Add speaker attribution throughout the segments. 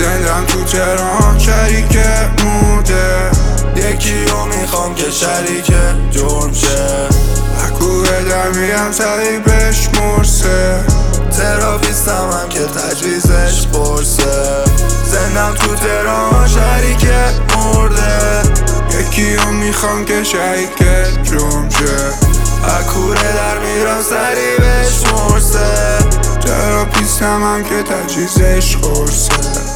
Speaker 1: زندم تو تهران شریک مرده،
Speaker 2: یکی رو میخوام که شریک جرم شه.
Speaker 1: کوه در میرم سری بهش مرسه،
Speaker 2: تراپیستم هم که تجویزش قرصه. زندم تو تهران شریک مرده،
Speaker 1: یکی رو میخوام که شریک جرم شه.
Speaker 2: کوره در میرم سری بهش مرسه.
Speaker 1: تراپیستم هم که تجویزش قرصه.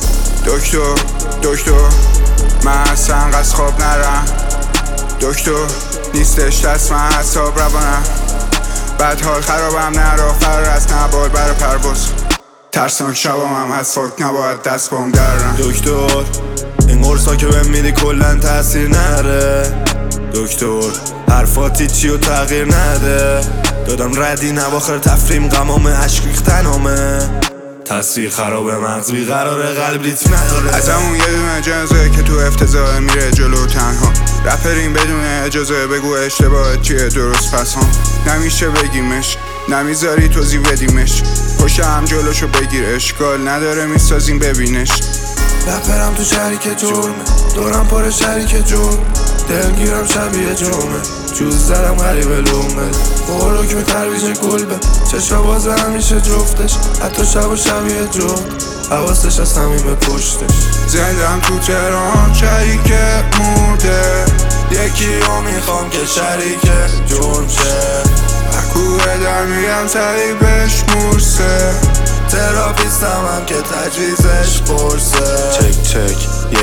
Speaker 1: دکتر من اصلا قصد خواب نرم، دکتر نیستش دست من حساب روانم. بعد حال خرابم نرا فرار از نبال برا پرواز، ترسناک شبام هم از فاک نباید دست بام درم.
Speaker 2: دکتر این قرصا که بهم میدی کلن تاثیر نره. دکتر حرفاتی چی و تغییر نده. دادم ردی نواخر تفریم غمامه عشق ریختنامه. تصویر خراب مغز بیقراره قلب ریتم نداره.
Speaker 1: از همون یه دونه جنازه که تو افتضاح میره جلو تنها. رپرین بدون اجازه بگو اشتباهت چیه درست پس هم. نمیشه بگیمش نمیذاری توضیح بدیمش، پشت هم جلوشو بگیر اشکال نداره میسازیم ببینش.
Speaker 2: رپرم تو شریک جرمه، دورم پر شریک جرم. دلگیرم شبیه جرمه، جوز زدم غریب لومه. با حکم ترویج گلبه چشم باز همیشه جفتش، حتی شب و شبیه جفت حواسش از همین پشتش.
Speaker 1: زندم تو تهران شریک مرده،
Speaker 2: یکی رو میخوام که شریک جرم شه.
Speaker 1: کوه در میرم سری بهش مرسه،
Speaker 2: تراپیستم هم که تجویزش قرصه.
Speaker 3: چک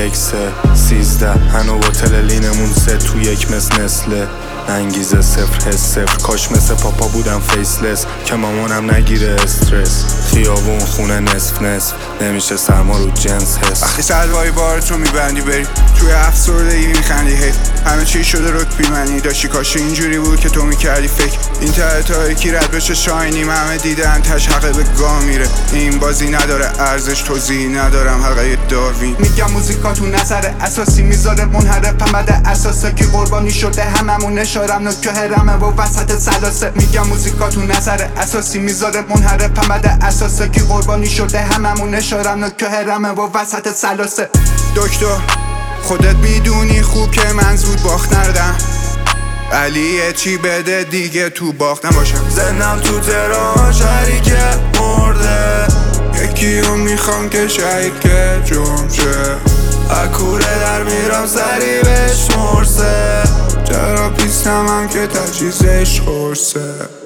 Speaker 3: 1-3-13 هنو باتل لینمون سه تو یک مثله. انگیزه 0 حس 0 کاش مثل پاپا بودم فیسلس که مامانم نگیره استرس. خیابون خونه نصف نمیشه سرما رو جنس حس.
Speaker 1: وقتی سلوای بارتو میبندی بری توی افسردگی میخندی حیف. همه چی شده رک بیمنی داشتی کاش اینجوری بود که تو میکردی فکر. این ته تاریکی رد بشه شاینیم همه دیدن تش حقه به گاه میره. این بازی نداره ارزش توضیحی ندارم حلقه داروین.
Speaker 4: میگم موزیکاتون نظر اساسی میذاره منحرف مده اساسه که قربانی شده هممون اشارم نکه هرمه و وسط سلاسه. میگم موزیکاتون نظر اساسی میذاره منحرف مده اساسه که قربانی شده هممون اشارم نکه هرمه و وسط سلاسه.
Speaker 1: دکتر خودت میدونی خوب که من زود باخت نردم، ولی چی بده دیگه تو باخت نباشم.
Speaker 2: زندم تو تهران شریک مرده،
Speaker 1: یکی رو میخوام که شریک جرم شه.
Speaker 2: کوره در میرم سری بهش مرسه.
Speaker 1: تراپیستم هم که تجویزش قرصه.